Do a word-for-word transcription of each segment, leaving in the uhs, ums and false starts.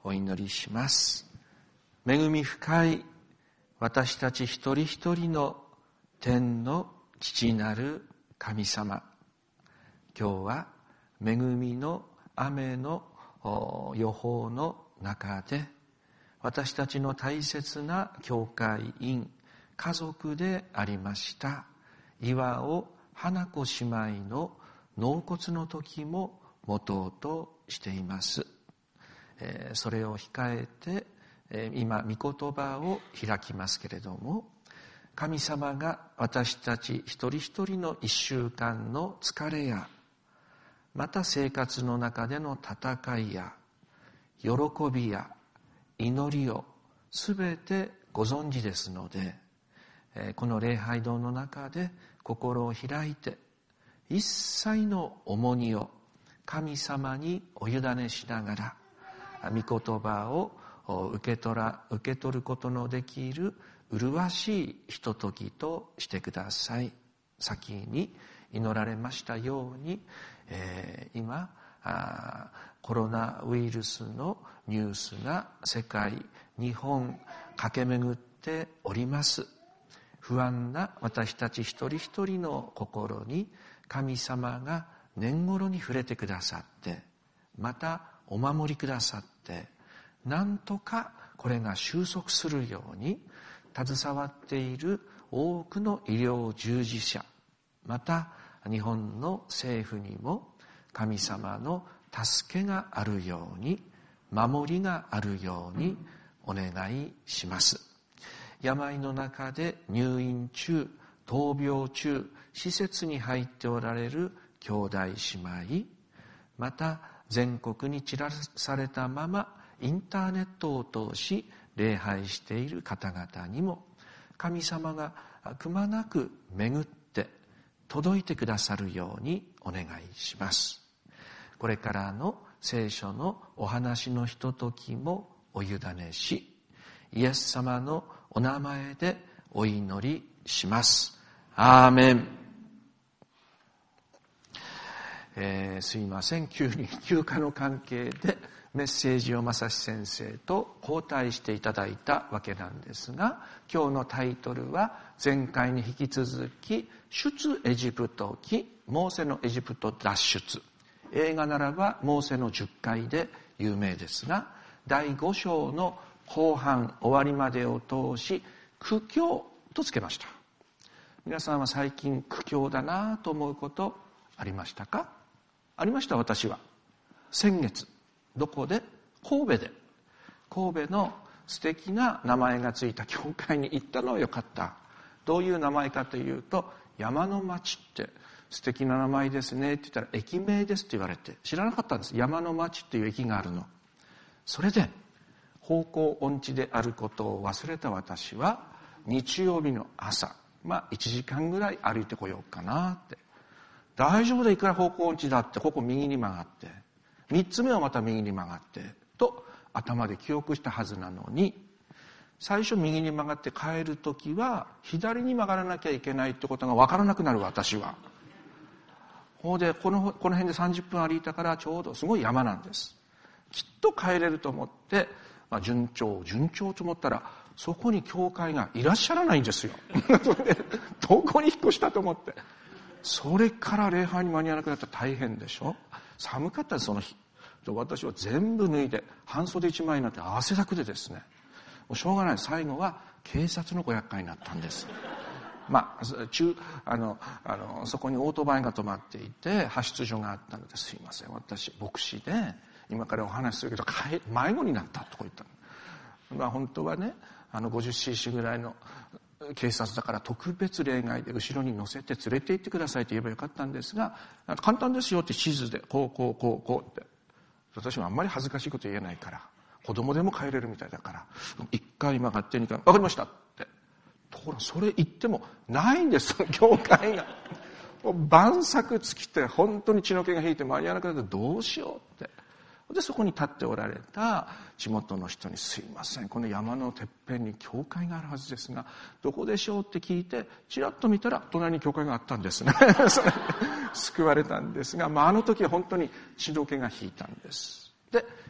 お祈りします。恵み深い私たち一人一人の天の父なる神様、今日は恵みの雨の予報の中で、私たちの大切な教会員、家族でありました岩尾花子姉妹の納骨の時も持とうとしています。えー、それを控えて、えー、今御言葉を開きますけれども、神様が私たち一人一人の一週間の疲れや、また生活の中での戦いや喜びや祈りをすべてご存知ですので、この礼拝堂の中で心を開いて、一切の重荷を神様にお委ねしながら、御言葉を受け取ら、受け取ることのできる麗しいひとときとしてください。先に祈られましたように、えー、今あコロナウイルスのニュースが世界、日本駆け巡っております。不安な私たち一人一人の心に神様が年頃に触れてくださって、またお守りくださって、なんとかこれが収束するように携わっている多くの医療従事者、また日本の政府にも神様の助けがあるように、守りがあるようにお願いします。病の中で入院中、闘病中、施設に入っておられる兄弟姉妹、また全国に散らされたままインターネットを通し礼拝している方々にも、神様がくまなく巡って届いてくださるようにお願いします。これからの聖書のお話のひとときもお委ねし、イエス様のお名前でお祈りします。アーメン。えー、すいません、急に休暇の関係でメッセージを正志先生と交代していただいたわけなんですが、今日のタイトルは前回に引き続き、出エジプト記、モーセのエジプト脱出。映画ならばモーセのじゅっかいで有名ですが、だいご章の後半終わりまでを通し、苦境とつけました。皆さんは最近苦境だなと思うことありましたか？ありました。私は先月どこで神戸で神戸の素敵な名前がついた教会に行ったのはよかった。どういう名前かというと、山の町って素敵な名前ですねって言ったら、駅名ですって言われて知らなかったんです。山の町っていう駅があるの。それで方向音痴であることを忘れた私は、日曜日の朝、まあいちじかんぐらい歩いてこようかなって。大丈夫でいくら方向音痴だって、ここ右に曲がって、三つ目はまた右に曲がってと頭で記憶したはずなのに、最初右に曲がって帰るときは左に曲がらなきゃいけないってことが分からなくなる。私はほうでこのこの辺でさんじゅっぷん歩いたから、ちょうどすごい山なんです。きっと帰れると思って、まあ、順調順調と思ったら、そこに教会がいらっしゃらないんですよ。それでどこに引っ越したと思って、それから礼拝に間に合わなくなったら大変でしょ。寒かったです、その日。私は全部脱いで半袖一枚になって汗だくでですね、もうしょうがない。最後は警察のご厄介になったんです。まあ、中あのあのそこにオートバイが止まっていて、派出所があったので、すいません、私牧師で今からお話しするけど迷子になったとこ言ったの。まあ、本当はね、あの ごじゅっシーシー ぐらいの警察だから特別例外で後ろに乗せて連れて行ってくださいと言えばよかったんですが、簡単ですよって地図でこうこうこうこうって。私はあんまり恥ずかしいこと言えないから、子供でも帰れるみたいだから、一回曲がって二回分かりましたって。ところがそれ言ってもないんです、教会が。もう晩作尽きて本当に血の気が引いて間に合わなくなってどうしようって。でそこに立っておられた地元の人に、すいません、この山のてっぺんに教会があるはずですがどこでしょうって聞いて、ちらっと見たら隣に教会があったんですね。それ救われたんですが、まあ、あの時は本当に血の気が引いたんです。で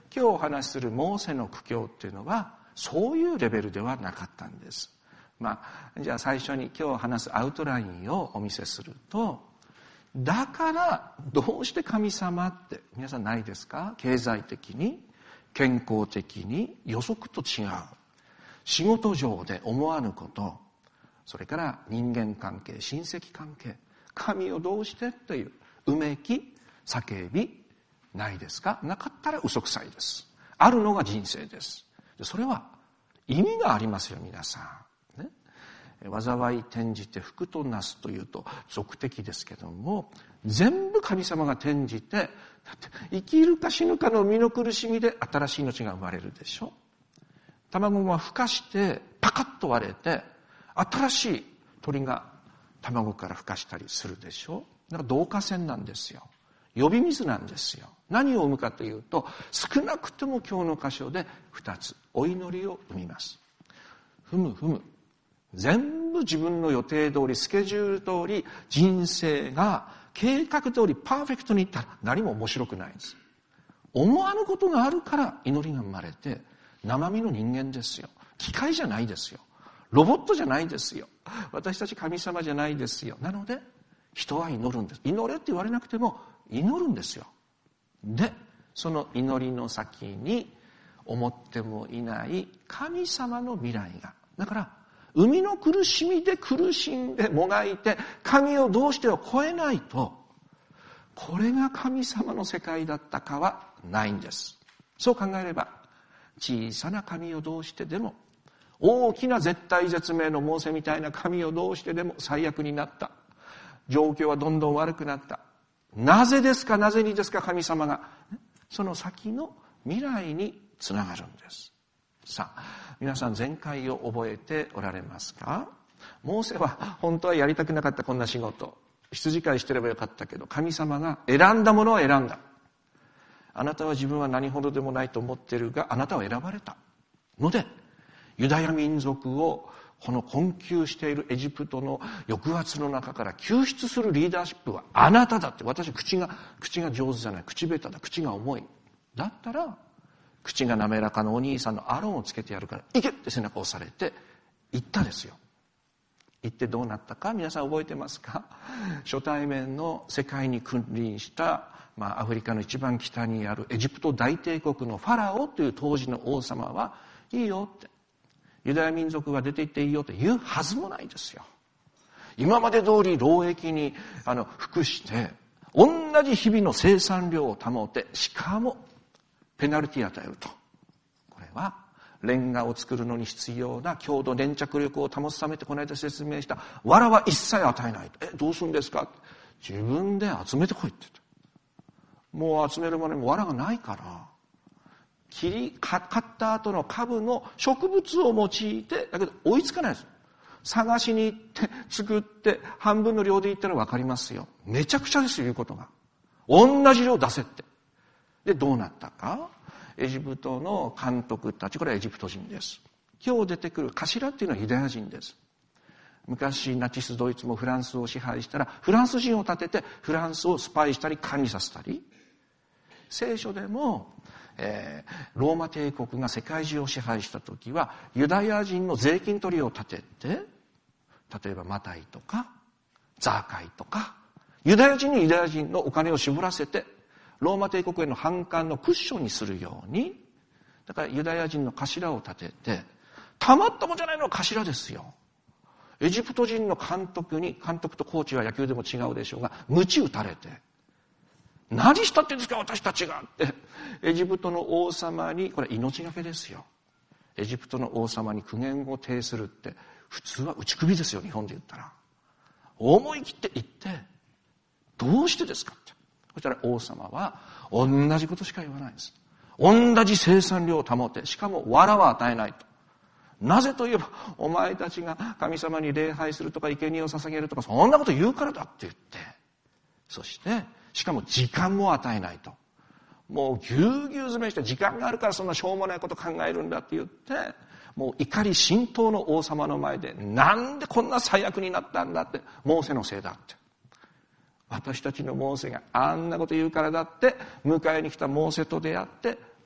今日お話しするモーセの苦境っていうのはそういうレベルではなかったんです。まあ、じゃあ最初に今日話すアウトラインをお見せすると、だからどうして神様って皆さんないですか？経済的に、健康的に、予測と違う。仕事上で思わぬこと、それから人間関係、親戚関係、神をどうしてといううめき、叫び、ないですか？なかったら嘘くさいです。あるのが人生です。それは意味がありますよ、皆さん。ね、災い転じて福となすというと俗的ですけども、全部神様が転じて、だって生きるか死ぬかの身の苦しみで新しい命が生まれるでしょ。卵が孵化してパカッと割れて新しい鳥が卵から孵化したりするでしょ。だから導火線なんですよ。呼び水なんですよ。何を生むかというと、少なくとも今日の箇所で二つ、お祈りを生みます。ふむふむ。全部自分の予定通り、スケジュール通り、人生が計画通りパーフェクトにいったら何も面白くないんです。思わぬことがあるから祈りが生まれて、生身の人間ですよ。機械じゃないですよ。ロボットじゃないですよ。私たち神様じゃないですよ。なので、人は祈るんです。祈れって言われなくても祈るんですよ。で、その祈りの先に思ってもいない神様の未来が。だから、生みの苦しみで苦しんでもがいて、神をどうしては超えないと、これが神様の世界だったかはないんです。そう考えれば、小さな神をどうしてでも、大きな絶対絶命のモーセみたいな神をどうしてでも最悪になった。状況はどんどん悪くなった。なぜですか、なぜにですか、神様が。その先の未来につながるんです。さあ、皆さん前回を覚えておられますか？モーセは本当はやりたくなかったこんな仕事。羊飼いしてればよかったけど、神様が選んだものを選んだ。あなたは自分は何ほどでもないと思っているが、あなたは選ばれた。ので、ユダヤ民族をこの困窮しているエジプトの抑圧の中から救出するリーダーシップはあなただって。私口が、口が上手じゃない。口下手だ。口が重い。だったら、口が滑らかなお兄さんのアロンをつけてやるから、行けって背中を押されて、行ったですよ。行ってどうなったか皆さん覚えてますか？初対面の世界に君臨した、まあアフリカの一番北にあるエジプト大帝国のファラオという当時の王様は、いいよって。ユダヤ民族が出て行っていいよって言うはずもないですよ。今まで通り労役にあの服して、同じ日々の生産量を保て、しかもペナルティを与えると。これはレンガを作るのに必要な強度粘着力を保つためってこの間説明した藁は一切与えないと。え、どうするんですか？自分で集めてこいって言って。もう集めるものにも藁がないから。切り、買った後の株の植物を用いて、だけど追いつかないです。探しに行って、作って、半分の量で言ったらわかりますよ。めちゃくちゃですよ、言うことが。同じ量出せって。で、どうなったか。エジプトの監督たち、これはエジプト人です。今日出てくる頭っていうのはユダヤ人です。昔、ナチスドイツもフランスを支配したら、フランス人を立てて、フランスをスパイしたり管理させたり。聖書でも、えー、ローマ帝国が世界中を支配した時はユダヤ人の税金取りを立てて、例えばマタイとかザーカイとかユダヤ人にユダヤ人のお金を絞らせてローマ帝国への反感のクッションにするように、だからユダヤ人の頭を立てて、たまったもんじゃないの頭ですよ。エジプト人の監督に、監督とコーチは野球でも違うでしょうが、鞭打たれて、何したってんですか私たちがって、エジプトの王様に、これ命がけですよ。エジプトの王様に苦言を呈するって、普通は打ち首ですよ、日本で言ったら。思い切って言って、どうしてですかって。そしたら王様は、同じことしか言わないんです。同じ生産量を保て、しかも藁は与えないと。なぜといえば、お前たちが神様に礼拝するとか、生贄を捧げるとか、そんなこと言うからだって言って、そして、しかも時間も与えないと。もうぎゅうぎゅう詰めして時間があるからそんなしょうもないこと考えるんだって言って、もう怒り心頭の王様の前で、なんでこんな最悪になったんだって、モーセのせいだって。私たちのモーセがあんなこと言うからだって、迎えに来たモーセと出会って、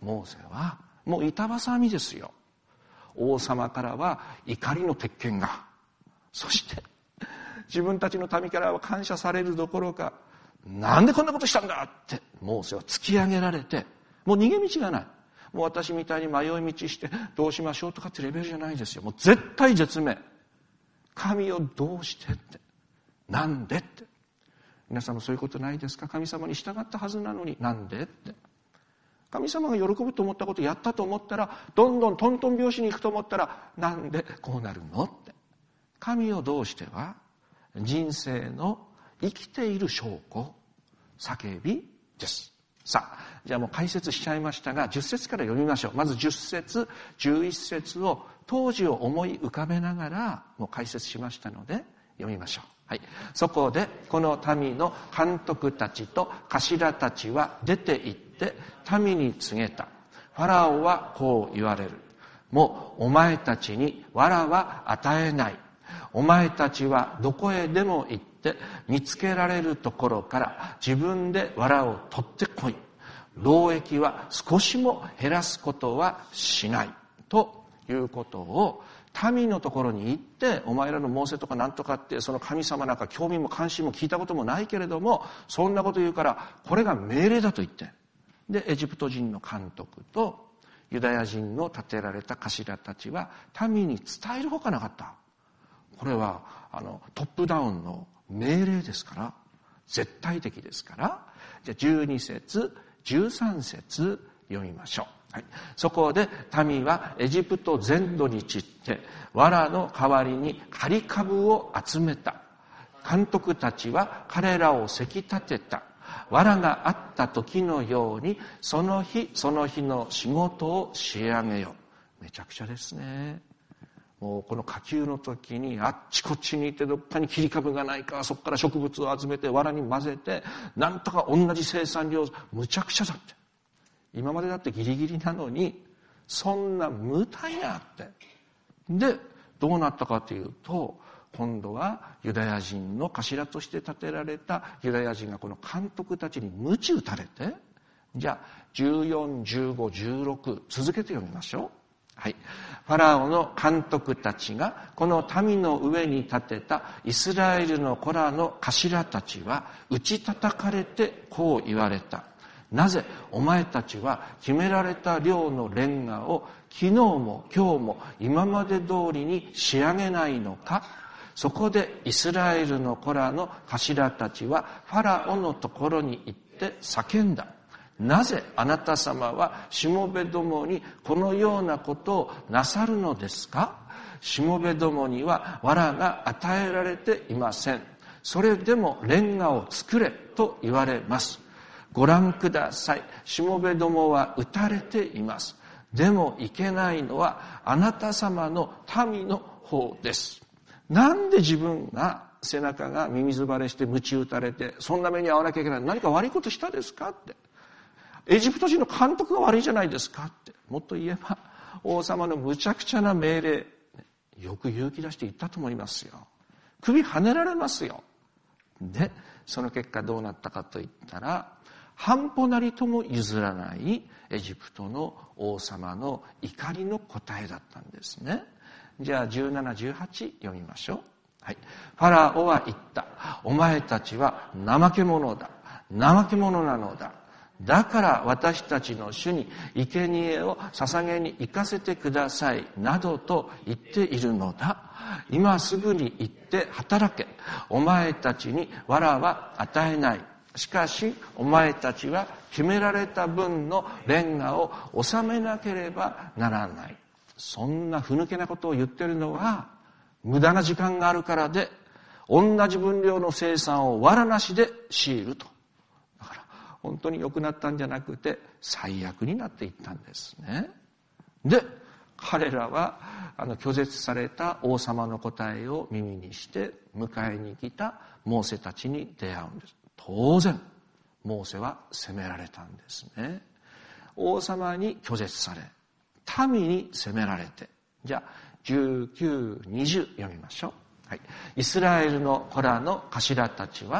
モーセはもう板挟みですよ。王様からは怒りの鉄拳が、そして自分たちの民からは感謝されるどころか、なんでこんなことしたんだってモーセは突き上げられて、もう逃げ道がない。もう私みたいに迷い道してどうしましょうとかってレベルじゃないですよ。もう絶対絶命。神をどうしてって、なんでって。皆さんもそういうことないですか？神様に従ったはずなのになんでって。神様が喜ぶと思ったことやったと思ったら、どんどんトントン拍子に行くと思ったら、なんでこうなるのって。神をどうしては人生の生きている証拠、叫びです。さあ、じゃあもう解説しちゃいましたが、じゅっ節から読みましょう。まずじゅっ節、じゅういっ節を当時を思い浮かべながらもう解説しましたので読みましょう。はい。そこでこの民の監督たちと頭たちは出て行って民に告げた。ファラオはこう言われる。もうお前たちに藁は与えない。お前たちはどこへでも行って見つけられるところから自分で藁を取ってこい。労役は少しも減らすことはしない。ということを民のところに行って、お前らのモーセとかなんとかってその神様なんか興味も関心も聞いたこともないけれども、そんなこと言うからこれが命令だと言って、でエジプト人の監督とユダヤ人の立てられた頭たちは民に伝えるほかなかった。これはあのトップダウンの命令ですから、絶対的ですから。じゃあじゅうに節じゅうさん節読みましょう。はい、そこで民はエジプト全土に散って藁の代わりに刈り株を集めた。監督たちは彼らをせき立てた。藁があった時のようにその日その日の仕事を仕上げよう。めちゃくちゃですね。もうこの下級の時にあっちこっちに行ってどっかに切り株がないか、そこから植物を集めて藁に混ぜてなんとか同じ生産量、むちゃくちゃだって。今までだってギリギリなのにそんな無体やって。でどうなったかというと、今度はユダヤ人の頭として立てられたユダヤ人がこの監督たちに鞭打たれて、じゃあじゅうよん、じゅうご、じゅうろく続けて読みましょう。はい。ファラオの監督たちがこの民の上に立てたイスラエルの子らの頭たちは打ち叩かれてこう言われた。なぜお前たちは決められた量のレンガを昨日も今日も今まで通りに仕上げないのか。そこでイスラエルの子らの頭たちはファラオのところに行って叫んだ。なぜあなた様はしもべどもにこのようなことをなさるのですか。しもべどもには藁が与えられていません。それでもレンガを作れと言われます。ご覧ください。しもべどもは打たれています。でもいけないのはあなた様の民の方です。なんで自分が背中がミミズバレして鞭打たれてそんな目に遭わなきゃいけない。何か悪いことしたですかって。エジプト人の監督が悪いじゃないですかって。もっと言えば王様の無茶苦茶な命令、よく勇気出して言ったと思いますよ。首はねられますよ。でその結果どうなったかといったら、半歩なりとも譲らないエジプトの王様の怒りの答えだったんですね。じゃあじゅうなな、じゅうはち読みましょう。はい。ファラオは言った。お前たちは怠け者だ。怠け者なのだ。だから私たちの主に生贄を捧げに行かせてくださいなどと言っているのだ。今すぐに行って働け。お前たちに藁は与えない。しかしお前たちは決められた分のレンガを納めなければならない。そんなふぬけなことを言ってるのは無駄な時間があるからで、同じ分量の生産を藁なしで強いると。だから本当に良くなったんじゃなくて最悪になっていったんですね。で彼らはあの拒絶された王様の答えを耳にして迎えに来たモーセたちに出会うんです。当然モーセは責められたんですね。王様に拒絶され、民に責められて、じゃあじゅうきゅう、にじゅう読みましょう。はい、イスラエルの子らの頭たちは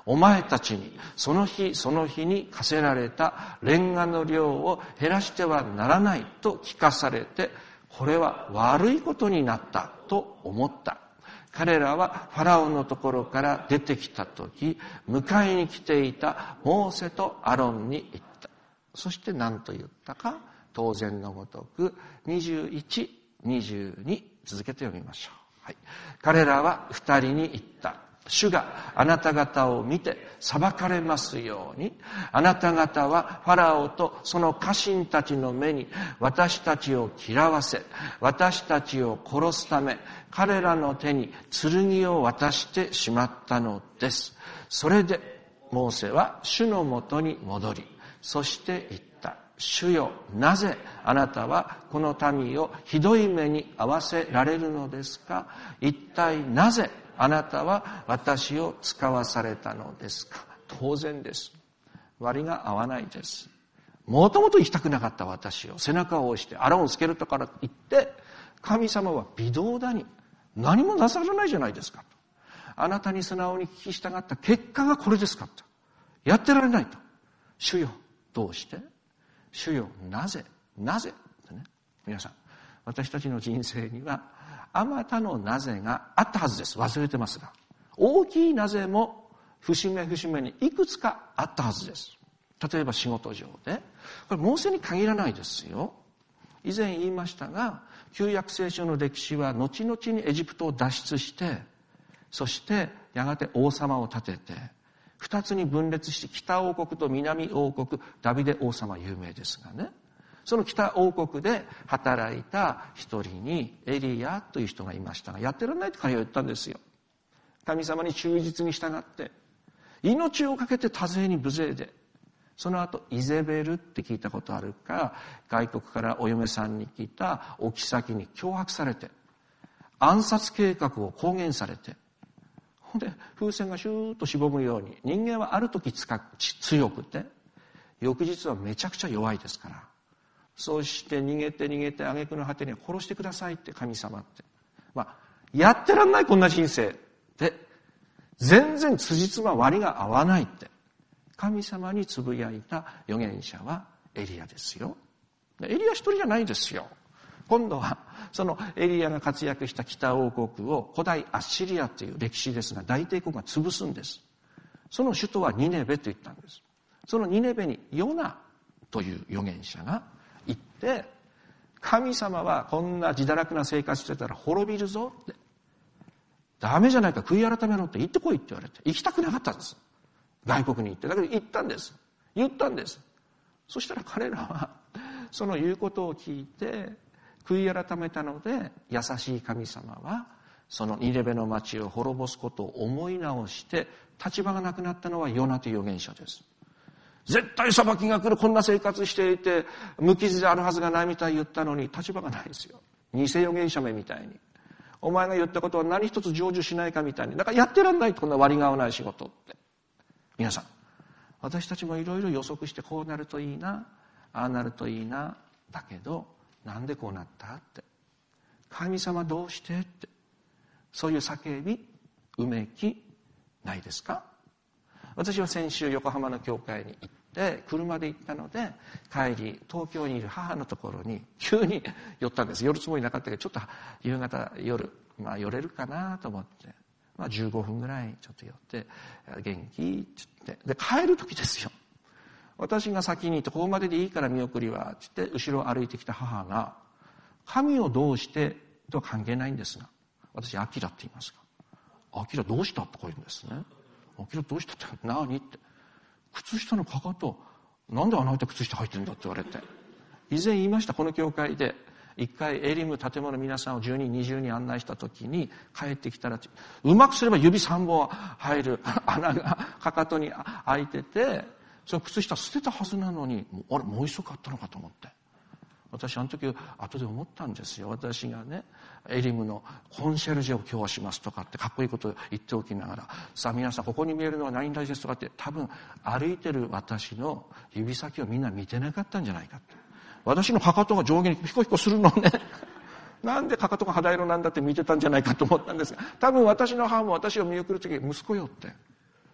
お前たちにその日その日に課せられたレンガの量を減らしてはならないと聞かされて、これは悪いことになったと思った。彼らはファラオのところから出てきたとき、迎えに来ていたモーセとアロンに言った。そして何と言ったか、当然のごとくにじゅういち、にじゅうに続けて読みましょう。はい、彼らは二人に言った。主があなた方を見て裁かれますように、あなた方はファラオとその家臣たちの目に私たちを嫌わせ、私たちを殺すため彼らの手に剣を渡してしまったのです。それでモーセは主のもとに戻り、そして言った。主よ、なぜあなたはこの民をひどい目に遭わせられるのですか？一体なぜあなたは私を使わされたのですか？当然です。割が合わないです。もともと行きたくなかった私を背中を押してあらをつけるとから言って、神様は微動だに何もなさらないじゃないですかと。あなたに素直に聞き従った結果がこれですかと。やってられないと。主よ、どうして？主よ、なぜ？なぜ？ってね、皆さん、私たちの人生にはあまたのなぜがあったはずです。忘れてますが。大きいなぜも節目節目にいくつかあったはずです。例えば仕事上で。これモーセに限らないですよ。以前言いましたが、旧約聖書の歴史は後々にエジプトを脱出して、そしてやがて王様を立てて、二つに分裂して北王国と南王国、ダビデ王様有名ですがね。その北王国で働いた一人にエリアという人がいましたが、やってられないと彼は言ったんですよ。神様に忠実に従って、命をかけて多勢に無勢で、その後イゼベルって聞いたことあるか、外国からお嫁さんに来たお妃に脅迫されて、暗殺計画を公言されて、ほんで風船がシューッとしぼむように、人間はある時強くて、翌日はめちゃくちゃ弱いですから、そうして逃げて逃げて挙句の果てには殺してくださいって神様って。まあ、やってらんないこんな人生で、全然辻褄割りが合わないって。神様につぶやいた預言者はエリアですよ。エリア一人じゃないですよ。今度はそのエリアが活躍した北王国を古代アッシリアという歴史ですが、大帝国が潰すんです。その首都はニネベと言ったんです。そのニネベにヨナという預言者が言って、神様はこんな自堕落な生活してたら滅びるぞって、ダメじゃないか悔い改めろって言ってこいって言われて、行きたくなかったんです。外国に行って。だけど行ったんです。言ったんです。そしたら彼らはその言うことを聞いて悔い改めたので、優しい神様はそのニネベの町を滅ぼすことを思い直して、立場がなくなったのはヨナという預言者です。絶対裁きが来る、こんな生活していて無傷であるはずがないみたいに言ったのに、立場がないですよ。偽預言者めみたいに、お前が言ったことは何一つ成就しないかみたいに、だからやってらんないと、こんな割りが合わない仕事って。皆さん、私たちもいろいろ予測して、こうなるといいな、ああなるといいな、だけどなんでこうなったって、神様どうしてって、そういう叫びうめきないですか？私は先週横浜の教会に行って、車で行ったので、帰り東京にいる母のところに急に寄ったんです。寄るつもりなかったけど、ちょっと夕方夜、まあ寄れるかなと思って、まあじゅうごふんぐらいちょっと寄って、元気って言って、で帰る時ですよ。私が先に行って、ここまででいいから見送りはって言って、後ろを歩いてきた母が、神をどうしてとは関係ないんですが、私アキラって言いますが、アキラどうしたってこう言うんですね。アキラどうしたって何って、靴下のかかと、なんであなた靴下履いてんだって言われて、以前言いました。この教会で一回エリム建物皆さんをじゅうにんにじゅうにん案内した時に、帰ってきたらうまくすれば指さんぼん入る穴がかかとに開いてて、その靴下捨てたはずなのに、あれもう一足あったのかと思って、私あの時後で思ったんですよ。私がね、エリムのコンシェルジェを今日はしますとかってかっこいいことを言っておきながら、さあ皆さんここに見えるのは何々ですとかって、多分歩いてる私の指先をみんな見てなかったんじゃないかって。私のかかとが上下にヒコヒコするのねなんでかかとが肌色なんだって見てたんじゃないかと思ったんですが、多分私の母も私を見送る時、息子よって、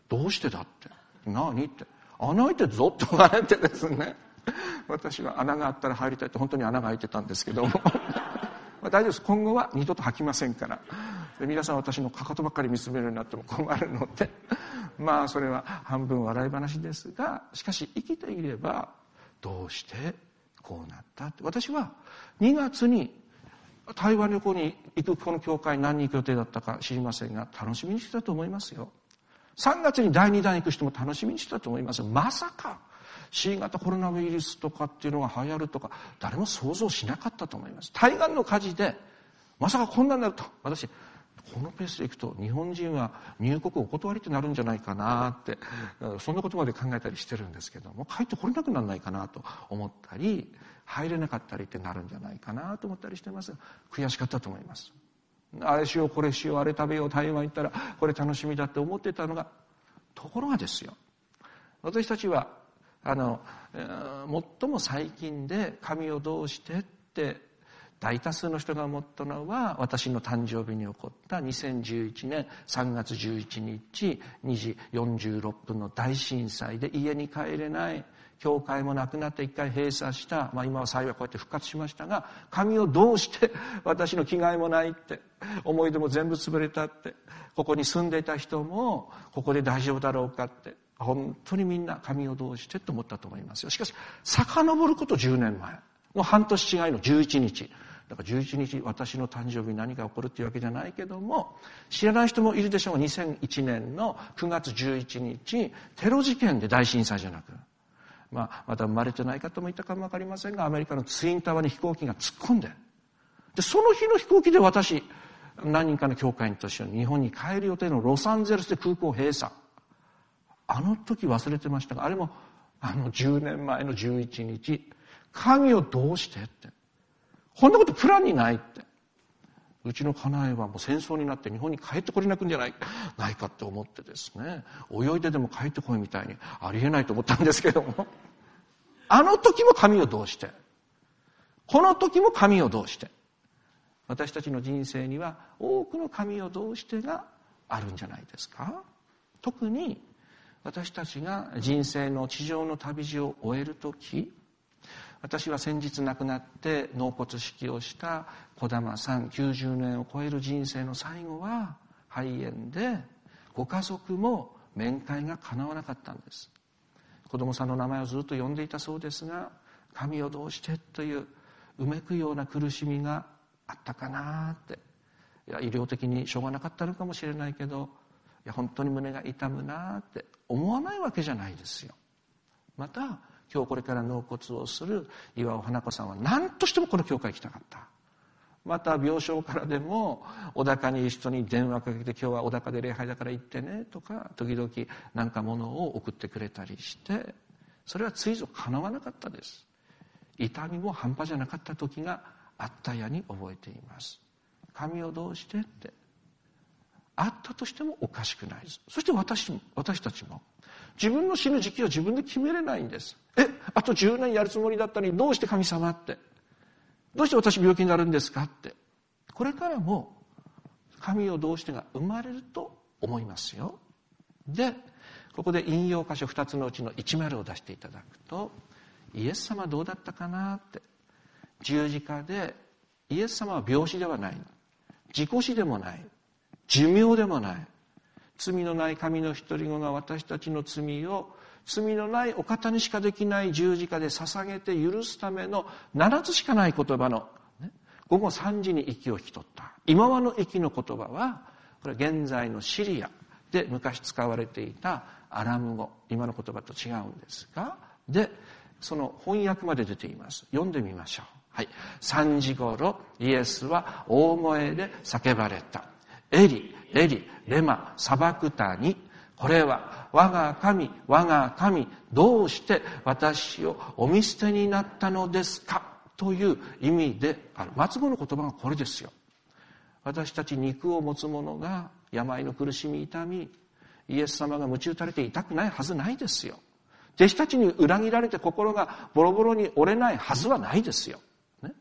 どうしてだって。何って。穴開いてるぞって言われてですね。私は穴があったら入りたいって本当に穴が開いてたんですけども。大丈夫です。今後は二度と吐きませんから。皆さん私のかかとばっかり見つめるようになっても困るので、まあそれは半分笑い話ですが、しかし生きていればどうしてこうなったって。私はにがつに台湾旅行に行くこの教会何人行く予定だったか知りませんが、楽しみにしてたと思いますよ。さんがつにだいに弾行く人も楽しみにしてたと思いますよ。まさか C 型コロナウイルスとかっていうのが流行るとか誰も想像しなかったと思います。対岸の火事でまさかこんなになると、私このペースでいくと日本人は入国お断りってなるんじゃないかなって、そんなことまで考えたりしてるんですけども、帰ってこれなくならないかなと思ったり、入れなかったりってなるんじゃないかなと思ったりしてます。悔しかったと思います。あれしようこれしようあれ食べよう、台湾行ったらこれ楽しみだって思ってたのが、ところがですよ、私たちはあの最も最近で神をどうしてって大多数の人が思ったのは、私の誕生日に起こったにせんじゅういちねんさんがつじゅういちにちにじよんじゅうろっぷんの大震災で家に帰れない、教会もなくなって一回閉鎖した、まあ今は幸いこうやって復活しましたが、神をどうして私の着替えもないって、思い出も全部潰れたって、ここに住んでいた人もここで大丈夫だろうかって、本当にみんな神をどうしてと思ったと思いますよ。しかし遡ることじゅうねんまえの半年違いのじゅういちにちだからじゅういちにち私の誕生日に何が起こるっていうわけじゃないけども、知らない人もいるでしょう。にせんいちねんのくがつじゅういちにちテロ事件で、大震災じゃなく、まあ、まだ生まれてない方もいたかもわかりませんが、アメリカのツインタワーに飛行機が突っ込んで、でその日の飛行機で私何人かの教会員と一緒に日本に帰る予定のロサンゼルスで空港閉鎖。あの時忘れてましたが、あれもあのじゅうねんまえのじゅういちにち、神をどうしてって、こんなことプランにないって、うちの家内はもう戦争になって日本に帰ってこれなくんじゃないないかって思ってですね、泳いででも帰ってこいみたいにありえないと思ったんですけども、あの時も神をどうして、この時も神をどうして、私たちの人生には多くの神をどうしてがあるんじゃないですか。特に私たちが人生の地上の旅路を終えるとき、私は先日亡くなって納骨式をした児玉さんきゅうじゅうねんを超える人生の最後は肺炎で、ご家族も面会が叶わなかったんです。子供さんの名前をずっと呼んでいたそうですが、神をどうしてといううめくような苦しみがあったかなって、いや医療的にしょうがなかったのかもしれないけど、いや本当に胸が痛むなって思わないわけじゃないですよ。また今日これから納骨をする岩尾花子さんは何としてもこの教会行きたかった。また病床からでも小高にいる人に電話かけて、今日は小高で礼拝だから行ってねとか、時々何か物を送ってくれたりして、それはついぞ叶わなかったです。痛みも半端じゃなかった時があったやに覚えています。神をどうしてってあったとしてもおかしくないです。そして私も私たちも自分の死ぬ時期は自分で決めれないんです。え、あとじゅうねんやるつもりだったのにどうして神様って、どうして私病気になるんですかって、これからも神をどうしてが生まれると思いますよ。で、ここで引用箇所ふたつのうちのいち丸を出していただくと、イエス様どうだったかなって、十字架でイエス様は病死ではない、自己死でもない、寿命でもない、罪のない神の一人子が私たちの罪を罪のないお方にしかできない十字架で捧げて許すためのななつしかない言葉の、ね、午後さんじに息を引き取った今和の息の言葉は、これ現在のシリアで昔使われていたアラム語、今の言葉と違うんですが、でその翻訳まで出ています。読んでみましょう。はい。さんじ頃イエスは大声で叫ばれた。エリエリレマサバクタニ、これは我が神我が神、どうして私をお見捨てになったのですかという意味である。末語の言葉がこれですよ。私たち肉を持つ者が病の苦しみ痛み、イエス様が鞭打たれて痛くないはずないですよ。弟子たちに裏切られて心がボロボロに折れないはずはないですよ、ね、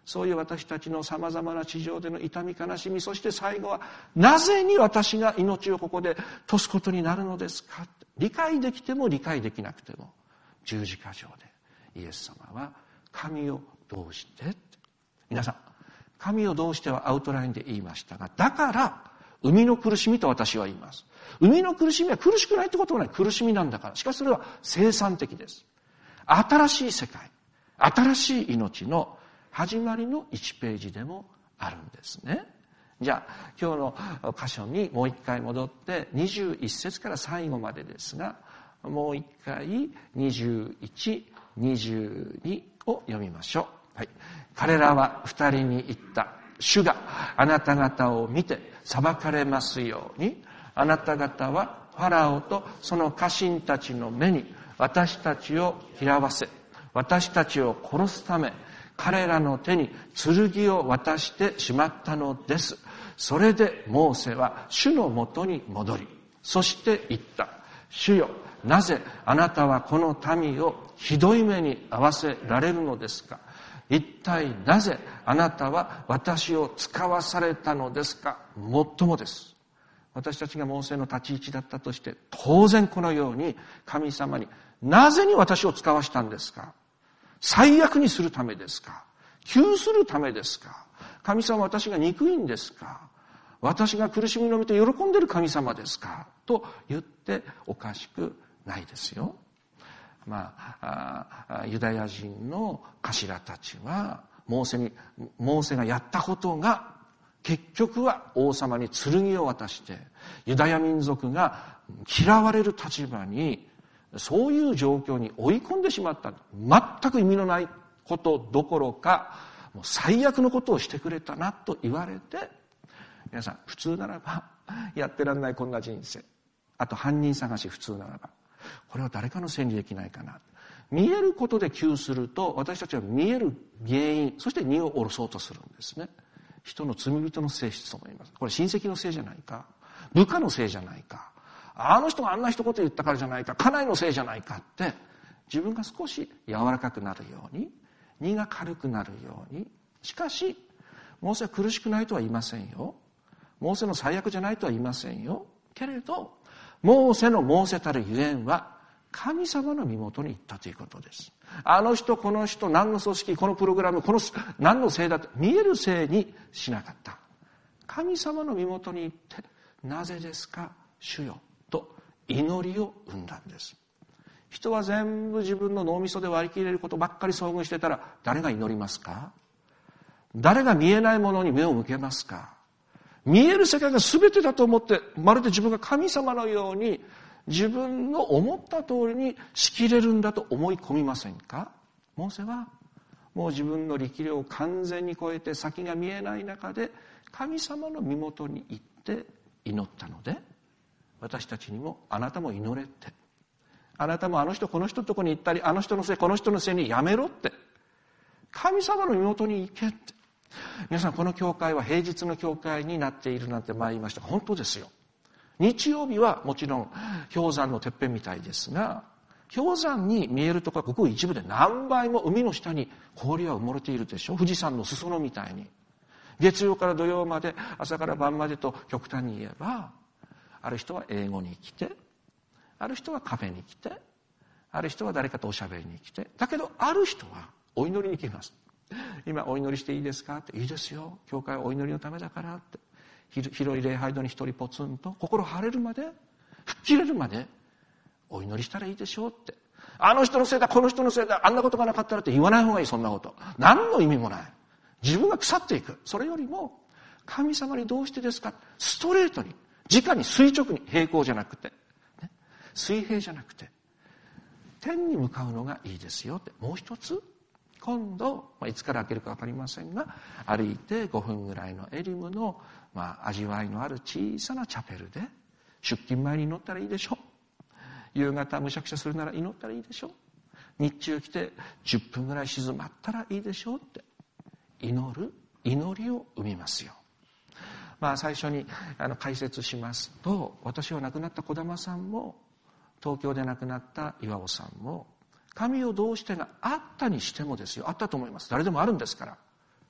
そういう私たちのさまざまな地上での痛み悲しみ、そして最後はなぜに私が命をここで落とすことになるのですか。理解できても理解できなくても十字架上でイエス様は神をどうして、皆さん神をどうしてはアウトラインで言いましたが、だから生みの苦しみと私は言います。生みの苦しみは苦しくないってことはない、苦しみなんだから。しかしそれは生産的です。新しい世界、新しい命の始まりのいちページでもあるんですね。じゃあ今日の箇所にもう一回戻ってにじゅういっ節から最後までですが、もう一回にじゅういち、にじゅうにを読みましょう。はい、彼らは二人に言った。主があなた方を見て裁かれますように、あなた方はファラオとその家臣たちの目に私たちを嫌わせ、私たちを殺すため彼らの手に剣を渡してしまったのです。それでモーセは主のもとに戻り、そして言った。主よ、なぜあなたはこの民をひどい目に遭わせられるのですか。一体なぜあなたは私を使わされたのですか。もっともです。私たちがモーセの立ち位置だったとして、当然このように神様に、なぜに私を使わしたんですか。最悪にするためですか。窮するためですか。神様は私が憎いんですか。私が苦しみの見て喜んでる神様ですかと言っておかしくないですよ。まあ、ユダヤ人の頭たちはモーセに、モーセがやったことが結局は王様に剣を渡してユダヤ民族が嫌われる立場に、そういう状況に追い込んでしまった。全く意味のないことどころか、もう最悪のことをしてくれたなと言われて、皆さん普通ならばやってらんないこんな人生、あと犯人探し普通ならば、これは誰かのせいにできないかな。見えることで窮すると、私たちは見える原因、そして荷を下ろそうとするんですね。人の罪人の性質と思います。これ親戚のせいじゃないか、部下のせいじゃないか、あの人があんな一言言ったからじゃないか、家内のせいじゃないかって、自分が少し柔らかくなるように、荷が軽くなるように。しかしモーセは苦しくないとは言いませんよ。モーセの最悪じゃないとは言いませんよ。けれどモーセのモーセたるゆえんは神様の身元に行ったということです。あの人この人、何の組織、このプログラム、この何のせいだって見えるせいにしなかった。神様の身元に行って、なぜですか主よと祈りを生んだんです。人は全部自分の脳みそで割り切れることばっかり遭遇してたら、誰が祈りますか。誰が見えないものに目を向けますか。見える世界が全てだと思って、まるで自分が神様のように自分の思った通りに仕切れるんだと思い込みませんか。モーセはもう自分の力量を完全に超えて、先が見えない中で神様の身元に行って祈ったので、私たちにもあなたも祈れって、あなたもあの人この人のとこに行ったり、あの人のせいこの人のせいにやめろって、神様の身元に行けって。皆さん、この教会は平日の教会になっているなんて前言いました。本当ですよ。日曜日はもちろん氷山のてっぺんみたいですが、氷山に見えるところはごく一部で、何倍も海の下に氷は埋もれているでしょ。富士山の裾野みたいに。月曜から土曜まで、朝から晩までと極端に言えば、ある人は英語に来て、ある人はカフェに来て、ある人は誰かとおしゃべりに来て、だけどある人はお祈りに来ます。今お祈りしていいですかって。いいですよ、教会はお祈りのためだからって。広い礼拝堂に一人ポツンと心晴れるまで、吹っ切れるまでお祈りしたらいいでしょうって。あの人のせいだ、この人のせいだ、あんなことがなかったらって言わない方がいい。そんなこと何の意味もない。自分が腐っていく。それよりも神様にどうしてですか、ストレートに、直に垂直に、平行じゃなくて、ね、水平じゃなくて天に向かうのがいいですよって。もう一つ、今度、まあ、いつから開けるか分かりませんが、歩いてごふんぐらいのエリムの、まあ、味わいのある小さなチャペルで出勤前に祈ったらいいでしょう。夕方むしゃくしゃするなら祈ったらいいでしょう。日中来てじゅっぷんぐらい静まったらいいでしょうって。祈る、祈りを生みますよ。まあ、最初にあの解説しますと、私は亡くなった児玉さんも、東京で亡くなった岩尾さんも、神をどうしてがあったにしてもですよ、あったと思います。誰でもあるんですから。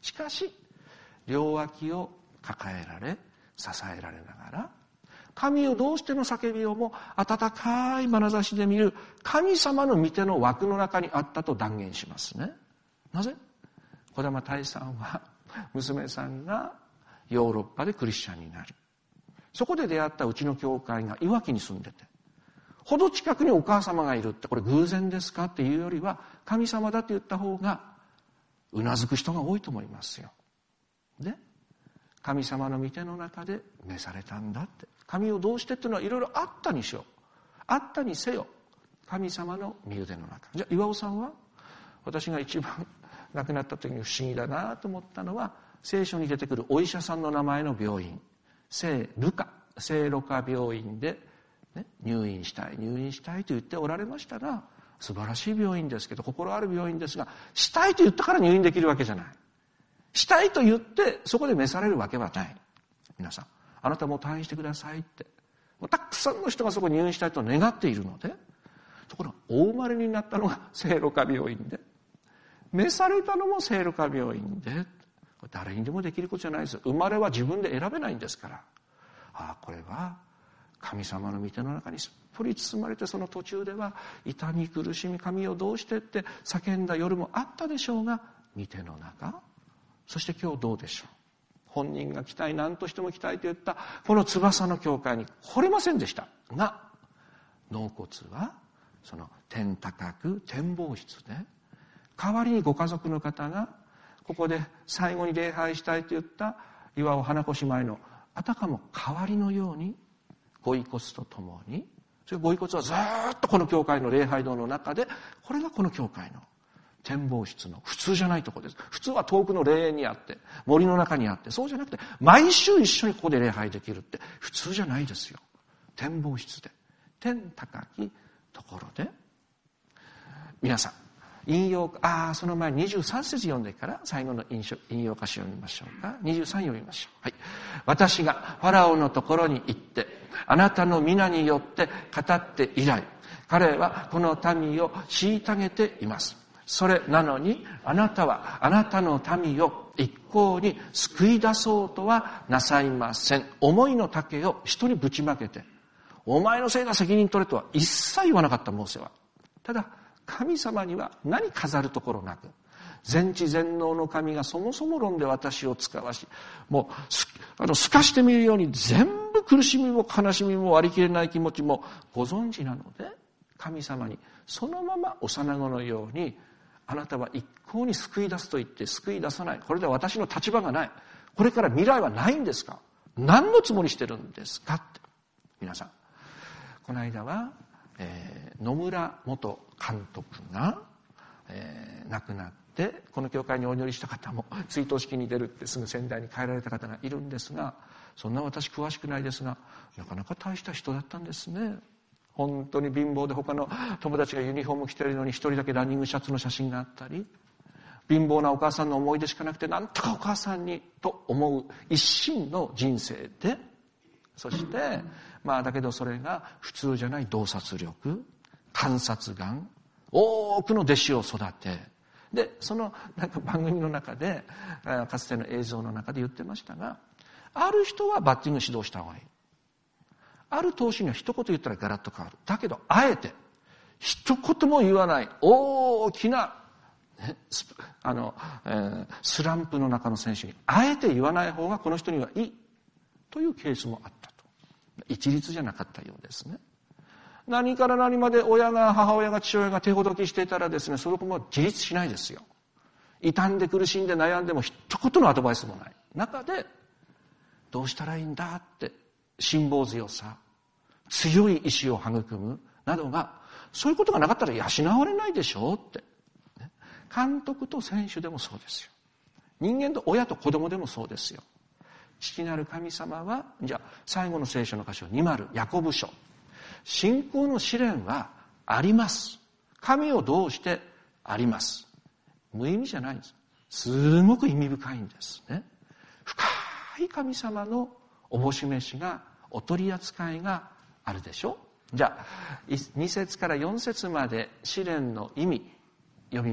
しかし両脇を抱えられ支えられながら、神をどうしての叫びをも温かい眼差しで見る神様の御手の枠の中にあったと断言しますね。なぜ？児玉大さんは娘さんがヨーロッパでクリスチャンになる。そこで出会ったうちの教会がいわきに住んでて、ほど近くにお母様がいるって、これ偶然ですかっていうよりは神様だって言った方がうなずく人が多いと思いますよ。で、神様の御手の中で召されたんだって。神をどうしてっていうのはいろいろあったにしよう。あったにせよ。神様の御腕の中。じゃあ岩尾さんは、私が一番亡くなった時に不思議だなと思ったのは、聖書に出てくるお医者さんの名前の病院、聖ルカ、聖路加病院で、ね、入院したい入院したいと言っておられましたが、素晴らしい病院ですけど、心ある病院ですが、したいと言ったから入院できるわけじゃない。したいと言ってそこで召されるわけはない。皆さん、あなたもう退院してくださいって、もうたくさんの人がそこに入院したいと願っているので、ところが大生まれになったのが聖路加病院で、召されたのも聖路加病院で、誰にでもできることじゃないです。生まれは自分で選べないんですから。ああ、これは神様の御手の中にすっぽり包まれて、その途中では痛み苦しみ、神をどうしてって叫んだ夜もあったでしょうが、御手の中、そして今日どうでしょう。本人が来たい、何としても来たいと言ったこの翼の教会に来れませんでしたが、納骨はその天高く展望室で、代わりにご家族の方がここで最後に礼拝したいと言った岩尾花子姉妹のあたかも代わりのように、ご遺骨とともに、それご遺骨はずっとこの教会の礼拝堂の中で、これがこの教会の展望室の普通じゃないところです。普通は遠くの霊園にあって森の中にあって、そうじゃなくて毎週一緒にここで礼拝できるって普通じゃないですよ。展望室で、天高きところで。皆さん、引用、ああ、その前ににじゅうさん節読んでから最後の引用歌詞を読みましょうか。にじゅうさん読みましょう。はい。私がファラオのところに行って、あなたの皆によって語って以来、彼はこの民を虐げています。それなのに、あなたはあなたの民を一向に救い出そうとはなさいません。思いの丈を人にぶちまけて、お前のせいだ、責任取れとは一切言わなかったモーセは。ただ、神様には何飾るところなく、全知全能の神がそもそも論で私を使わし、もうすあの透かしてみるように全部苦しみも悲しみも割り切れない気持ちもご存知なので、神様にそのまま幼子のように、あなたは一向に救い出すと言って救い出さない。これで私の立場がない。これから未来はないんですか？何のつもりしてるんですかって。皆さん、この間は、えー、野村元監督が、えー、亡くなって、この教会にお祈りした方も追悼式に出るってすぐ仙台に帰られた方がいるんですが、そんな私詳しくないですが、なかなか大した人だったんですね。本当に貧乏で、他の友達がユニフォーム着てるのに一人だけランニングシャツの写真があったり、貧乏なお母さんの思い出しかなくて、なんとかお母さんにと思う一心の人生で、そしてまあだけどそれが普通じゃない洞察力、観察眼、多くの弟子を育て、でそのなんか番組の中でかつての映像の中で言ってましたが、ある人はバッティング指導した方がいい、ある投手には一言言ったらガラッと変わる。だけどあえて一言も言わない大きな、ね、ス, あのえー、スランプの中の選手にあえて言わない方がこの人にはいいというケースもあったと。一律じゃなかったようですね。何から何まで親が母親が父親が手ほどきしていたらですね、その子も自立しないですよ。傷んで苦しんで悩んでも一言のアドバイスもない中で、どうしたらいいんだって辛抱強さ、強い意志を育むなどが、そういうことがなかったら養われないでしょうって。監督と選手でもそうですよ。人間と親と子供でもそうですよ。父なる神様は、じゃあ最後の聖書の箇所にまるヤコブ書、信仰の試練はあります。神をどうしてあります。無意味じゃないんです。すごく意味深いんですね。深い神様のおぼしめしが、お取り扱いがあるでしょ。じゃあに節からよん節まで試練の意味読みましょう。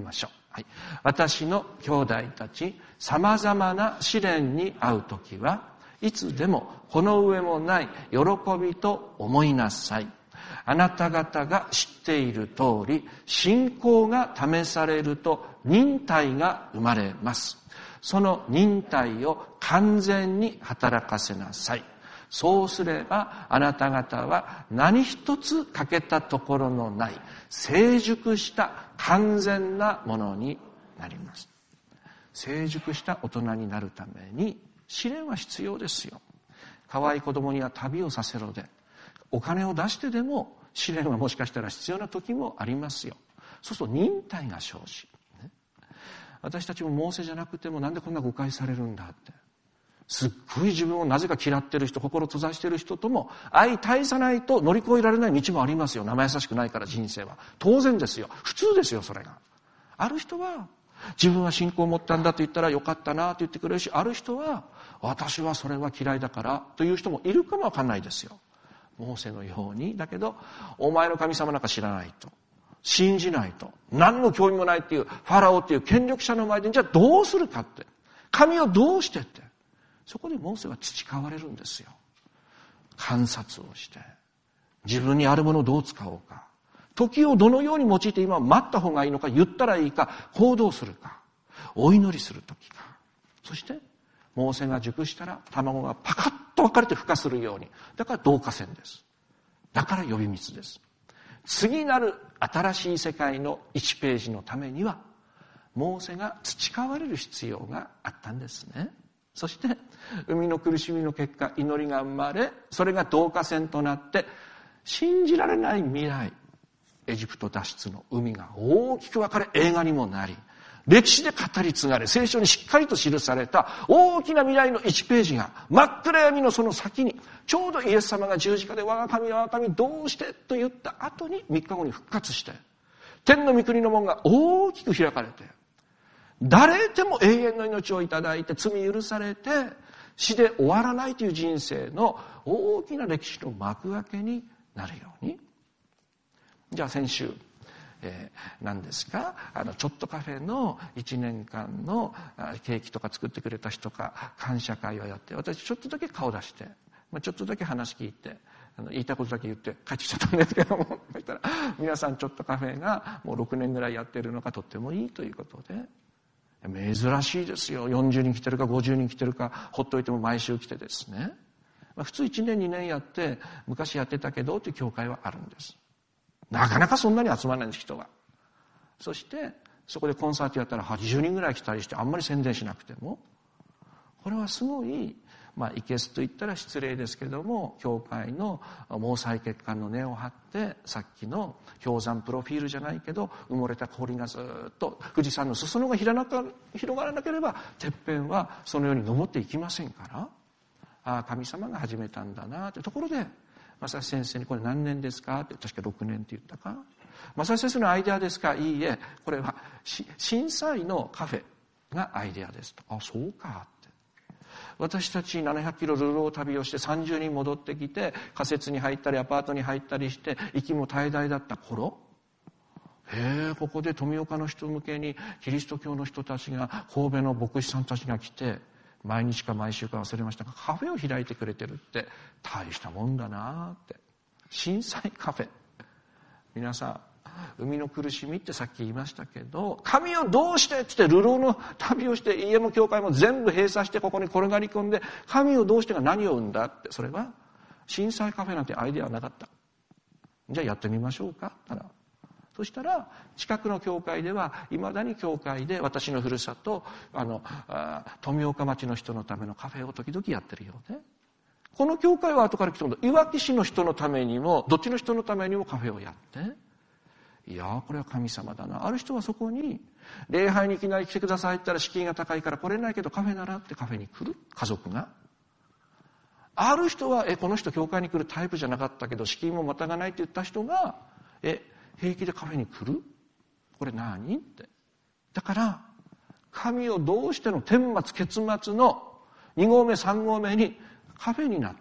はい、私の兄弟たち、様々な試練に遭うときはいつでもこの上もない喜びと思いなさい。あなた方が知っている通り、信仰が試されると忍耐が生まれます。その忍耐を完全に働かせなさい。そうすればあなた方は何一つ欠けたところのない成熟した完全なものになります。成熟した大人になるために試練は必要ですよ。可愛い子供には旅をさせろで、お金を出してでも試練はもしかしたら必要な時もありますよ。そうすると忍耐が生じ、ね、私たちもモーセじゃなくてもなんでこんな誤解されるんだって、すっごい自分をなぜか嫌ってる人、心閉ざしてる人とも相対さないと乗り越えられない道もありますよ。生優しくないから人生は。当然ですよ。普通ですよ、それが。ある人は自分は信仰を持ったんだと言ったらよかったなと言ってくれるし、ある人は私はそれは嫌いだからという人もいるかもわかんないですよ。モーセのように、だけどお前の神様なんか知らないと、信じないと、何の興味もないっていうファラオっていう権力者の前でじゃあどうするかって、神をどうしてって、そこでモーセは培われるんですよ。観察をして自分にあるものをどう使おうか、時をどのように用いて今待った方がいいのか、言ったらいいか、行動するか、お祈りする時か、そしてモーセが熟したら卵がパカッと分かれて孵化するように、だから導火線です。だから呼び水です。次なる新しい世界のいちページのためにはモーセが培われる必要があったんですね。そして生みの苦しみの結果、祈りが生まれ、それが導火線となって信じられない未来、エジプト脱出の海が大きく分かれ、映画にもなり、歴史で語り継がれ、聖書にしっかりと記された大きな未来のいちページが真っ暗闇のその先に、ちょうどイエス様が十字架で我が神我が神どうしてと言った後にみっかごに復活して、天の御国の門が大きく開かれて、誰でも永遠の命をいただいて罪許されて死で終わらないという人生の大きな歴史の幕開けになるように。じゃあ先週、えー、何ですか、あのちょっとカフェのいちねんかんのケーキとか作ってくれた人が感謝会をやって、私ちょっとだけ顔出して、まあ、ちょっとだけ話聞いて、あの言いたいことだけ言って帰ってきちゃったんですけども、そしたら皆さんちょっとカフェがもうろくねんぐらいやってるのがとってもいいということで、珍しいですよ。よんじゅうにん来てるかごじゅうにん来てるか、ほっといても毎週来てですね、まあ、普通いちねんにねんやって昔やってたけどという教会はあるんです。なかなかそんなに集まらないんです、人が。そしてそこでコンサートやったらはちじゅうにんぐらい来たりして、あんまり宣伝しなくても、これはすごい、まあいけすと言ったら失礼ですけども、教会の毛細血管の根を張って、さっきの氷山プロフィールじゃないけど、埋もれた氷がずっと富士山の裾野が広がらなければてっぺんはそのように登っていきませんから、ああ神様が始めたんだなというところで、正志先生にこれ何年ですかって、確かろくねんって言ったか。正志先生のアイデアですか、いいえ、これは震災のカフェがアイデアですと。あ、そうかって。私たちななひゃくキロ流浪旅をしてさんじゅうにん戻ってきて、仮設に入ったりアパートに入ったりして息も絶え絶えだった頃、へえ、ここで富岡の人向けにキリスト教の人たちが、神戸の牧師さんたちが来て、毎日か毎週か忘れましたがカフェを開いてくれてるって、大したもんだなって。震災カフェ、皆さん生みの苦しみってさっき言いましたけど、神をどうしてって言って流浪の旅をして、家も教会も全部閉鎖してここに転がり込んで、神をどうしてが何を生んだって、それは震災カフェなんてアイデアはなかった。じゃあやってみましょうかたら、そしたら近くの教会ではいまだに教会で、私のふるさとあのあ富岡町の人のためのカフェを時々やってるようで、この教会は後から来たこと、いわき市の人のためにもどっちの人のためにもカフェをやって、いやーこれは神様だな。ある人はそこに礼拝にいきなり来てくださいって言ったら敷居が高いから来れないけどカフェならってカフェに来る家族が。ある人はえこの人教会に来るタイプじゃなかったけど敷居もまたがないって言った人がえ平気でカフェに来る、これ何って。だから神をどうしての顛末結末のに合目さん合目にカフェになった。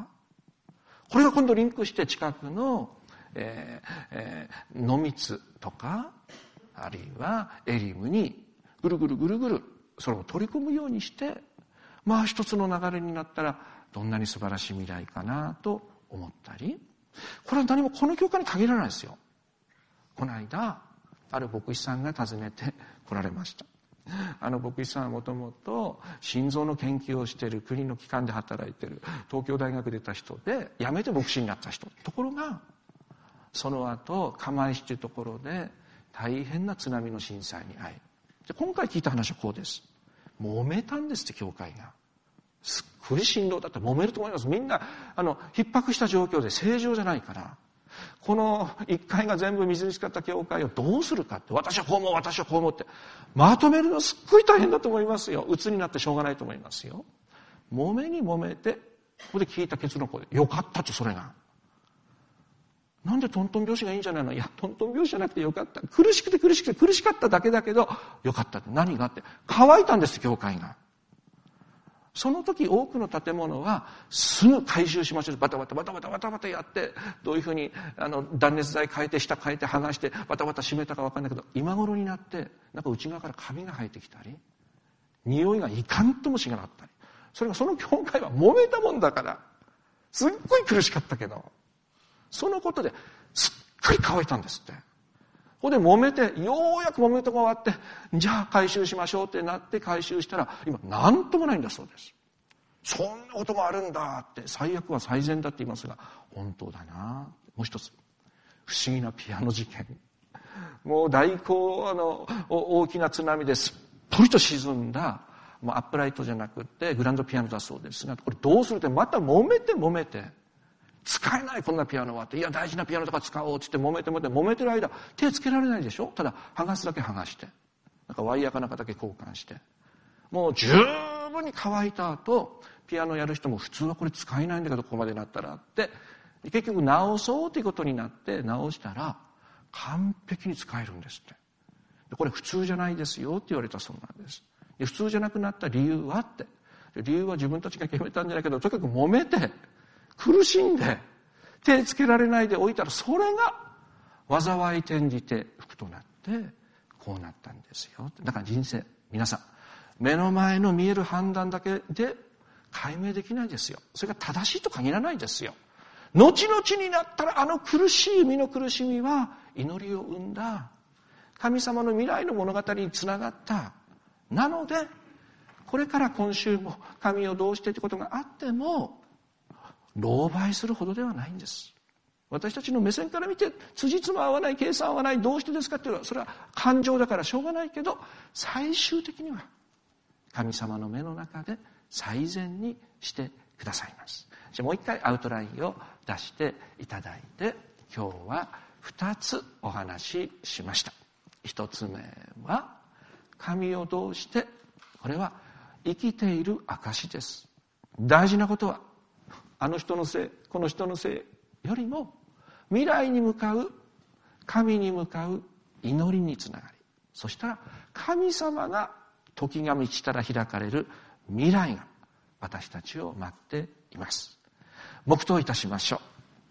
これが今度リンクして近くのえーえー、野光とかあるいはエリムにぐるぐるぐるぐるそれを取り込むようにして、まあ一つの流れになったらどんなに素晴らしい未来かなと思ったり、これは何もこの教会に限らないですよ。この間ある牧師さんが訪ねて来られました。あの牧師さんはもともと心臓の研究をしている国の機関で働いている東京大学出た人で、辞めて牧師になった人。ところがその後釜石というところで大変な津波の震災に遭い、で今回聞いた話はこうです。揉めたんですって教会が。すっごい辛労だって揉めると思います。みんなあの逼迫した状況で正常じゃないから、この一階が全部水に浸かった教会をどうするかって、私はこう思う私はこう思うってまとめるのすっごい大変だと思いますよ。鬱になってしょうがないと思いますよ。揉めに揉めて、ここで聞いた結論これで、よかったって。それがなんでトントン拍子がいいんじゃないの。いやトントン拍子じゃなくてよかった。苦しくて苦しくて苦しかっただけだけどよかったって。何があって乾いたんです教会が。その時多くの建物はすぐ改修しましょう。バタバタバタバタバタバタやって、どういうふうにあの断熱材変えて下変えて剥がしてバタバタ閉めたか分かんないけど、今頃になってなんか内側からカビが生えてきたり、匂いがいかんともしがなったり、それがその教会は揉めたもんだからすっごい苦しかったけど、そのことですっかり乾いたんですって。ここで揉めて、ようやく揉めるとこが終わって、じゃあ回収しましょうってなって回収したら、今何ともないんだそうです。そんなこともあるんだって、最悪は最善だって言いますが、本当だな。もう一つ、不思議なピアノ事件。もう大洪あの大きな津波ですっぽりと沈んだ、もうアップライトじゃなくてグランドピアノだそうですが、これどうするってまた揉めて揉めて、使えないこんなピアノはって、いや大事なピアノとか使おうって言って揉めて揉めて揉めてる間手つけられないでしょ。ただ剥がすだけ剥がして、なんかワイヤーかなんかだけ交換して、もう十分に乾いた後、ピアノやる人も普通はこれ使えないんだけどここまでなったらって、結局直そうということになって直したら完璧に使えるんですって。これ普通じゃないですよって言われたそうなんです。で普通じゃなくなった理由はって、理由は自分たちが決めたんじゃないけど、とにかく揉めて苦しんで手つけられないで置いたら、それが災い転じて福となってこうなったんですよ。だから人生、皆さん目の前の見える判断だけで解明できないですよ。それが正しいと限らないですよ。後々になったらあの苦しい身の苦しみは祈りを生んだ神様の未来の物語につながった。なのでこれから今週も神をどうしてということがあっても狼狽するほどではないんです。私たちの目線から見て辻褄合わない、計算合わない、どうしてですかっていうのはそれは感情だからしょうがないけど、最終的には神様の目の中で最善にしてくださいます。じゃあもう一回アウトラインを出していただいて、今日は二つお話ししました。一つ目は神をどうして、これは生きている証です。大事なことはあの人のせいこの人のせいよりも未来に向かう、神に向かう祈りにつながり、そしたら神様が時が満ちたら開かれる未来が私たちを待っています。黙祷いたしましょう。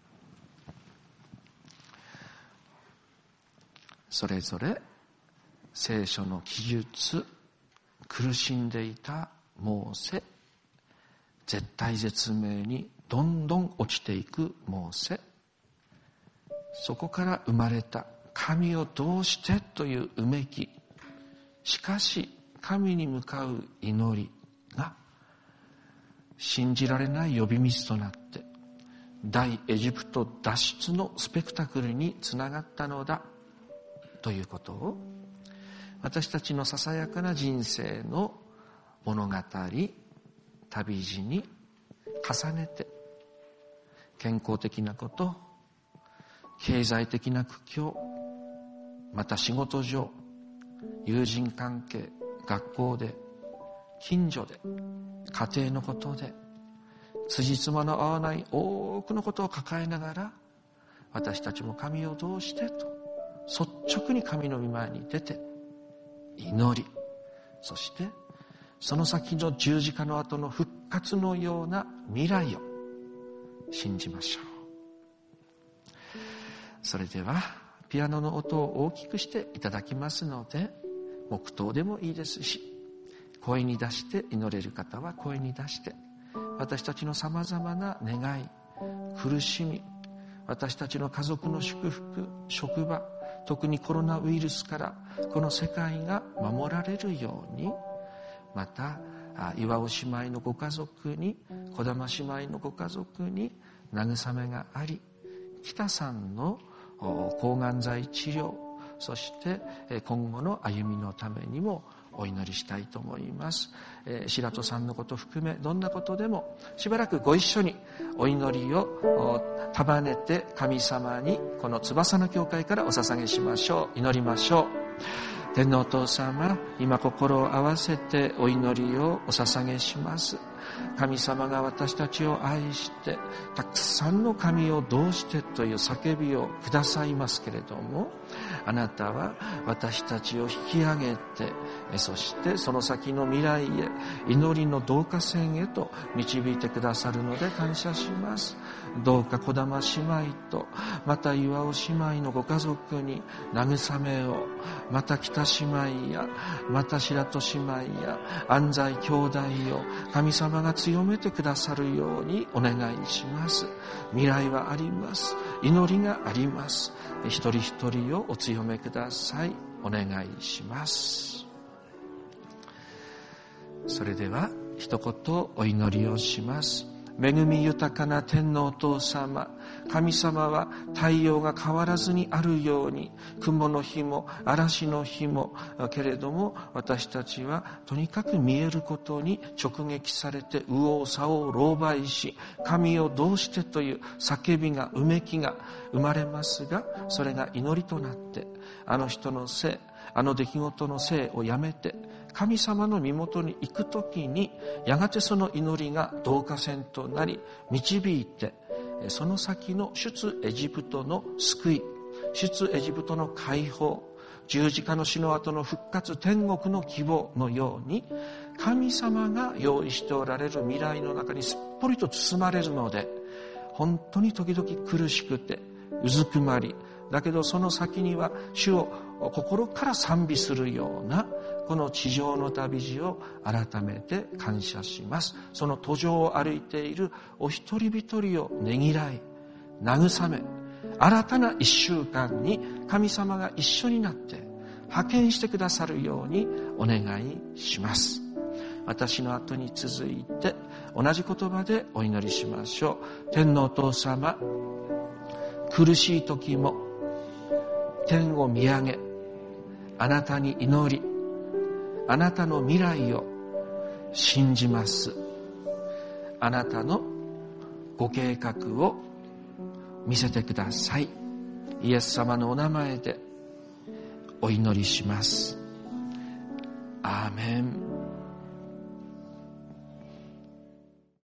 それぞれ聖書の記述、苦しんでいたモーセ、絶体絶命にどんどん落ちていくモーセ、そこから生まれた神をどうしてといううめき、しかし神に向かう祈りが信じられない呼び水となって大エジプト脱出のスペクタクルにつながったのだということを、私たちのささやかな人生の物語、旅路に重ねて、健康的なこと、経済的な苦境、また仕事上、友人関係、学校で、近所で、家庭のことで、辻褄の合わない多くのことを抱えながら、私たちも神をどうしてと率直に神の御前に出て祈り、そしてその先の十字架の後の復活のような未来を信じましょう。それではピアノの音を大きくしていただきますので、黙祷でもいいですし、声に出して祈れる方は声に出して、私たちのさまざまな願い、苦しみ、私たちの家族の祝福、職場、特にコロナウイルスからこの世界が守られるように、また岩尾姉妹のご家族に、児玉姉妹のご家族に慰めがあり、北さんの抗がん剤治療、そして今後の歩みのためにもお祈りしたいと思います。えー、白戸さんのこと含めどんなことでもしばらくご一緒にお祈りを束ねて神様にこの翼の教会からお捧げしましょう。祈りましょう。天皇お父様、今心を合わせてお祈りをお捧げします。神様が私たちを愛してたくさんの神をどうしてという叫びをくださいますけれども、あなたは私たちを引き上げて、そしてその先の未来へ、祈りの導火線へと導いてくださるので感謝します。どうか児玉姉妹とまた岩尾姉妹のご家族に慰めを、また北姉妹やまた白戸姉妹や安西兄弟を神様が強めてくださるようにお願いします。未来はあります。祈りがあります。一人一人をお強めください。お願いします。それでは一言お祈りをします。恵み豊かな天皇お父様、神様は太陽が変わらずにあるように、雲の日も嵐の日も、けれども私たちはとにかく見えることに直撃されて右往左往狼狽し、神をどうしてという叫びが、うめきが生まれますが、それが祈りとなって、あの人のせい、あの出来事のせいをやめて神様の身元に行くときに、やがてその祈りが導火線となり導いて、その先の出エジプトの救い、出エジプトの解放、十字架の死の後の復活、天国の希望のように、神様が用意しておられる未来の中にすっぽりと包まれるので、本当に時々苦しくてうずくまり、だけどその先には主を心から賛美するようなこの地上の旅路を改めて感謝します。その途上を歩いているお一人一人をねぎらい慰め、新たな一週間に神様が一緒になって派遣してくださるようにお願いします。私の後に続いて同じ言葉でお祈りしましょう。天のお父様、苦しい時も天を見上げ、あなたに祈り、あなたの未来を信じます。あなたのご計画を見せてください。イエス様のお名前でお祈りします。アーメン。